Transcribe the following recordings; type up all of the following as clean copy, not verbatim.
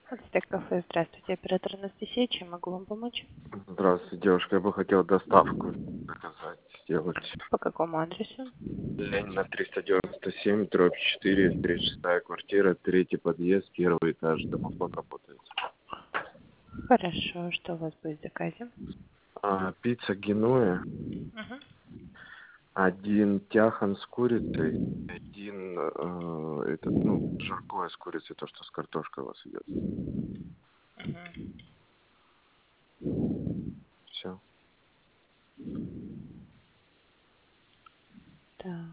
Ацтек кафе, здравствуйте, оператор Анастасия, чем могу вам помочь? Здравствуйте, девушка. Я бы хотел доставку заказать, сделать. По какому адресу? Ленина 397, дробь 4, 36 квартира, третий подъезд, первый этаж. Домофон работает. Хорошо, что у вас будет в заказе? Пицца Генуя, Мгм. один тяхан с курицей, один жаркое с курицей, то, что с картошкой у вас идет. Мгм. Все. Так,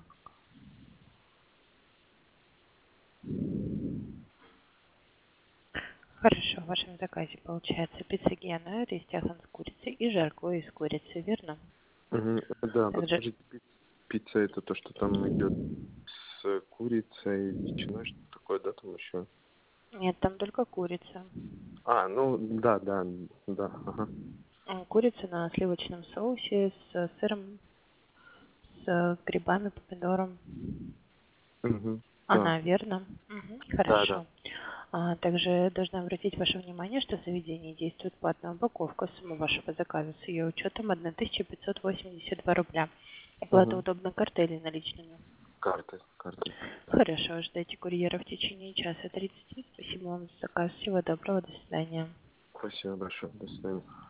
хорошо, в вашем заказе получается пицца Гена, рис тяхан с курицей и жаркое из курицы, верно? Да, Также подскажите, пицца это то, что там идет с курицей, ветчиной, что такое, да, там еще? нет, там только курица. Ну, да, ага. Курица на сливочном соусе с сыром, с грибами, помидором. Да, Она, верно? да, да. Хорошо. Также должна обратить ваше внимание, что в заведении действует платная упаковка. Сумма вашего заказа с ее учетом 1582 рубля. Оплата Угу. удобна картой или наличными? Карты. Хорошо, ждайте курьера в течение часа 30. Спасибо вам за заказ. Всего доброго, до свидания. Спасибо большое. До свидания.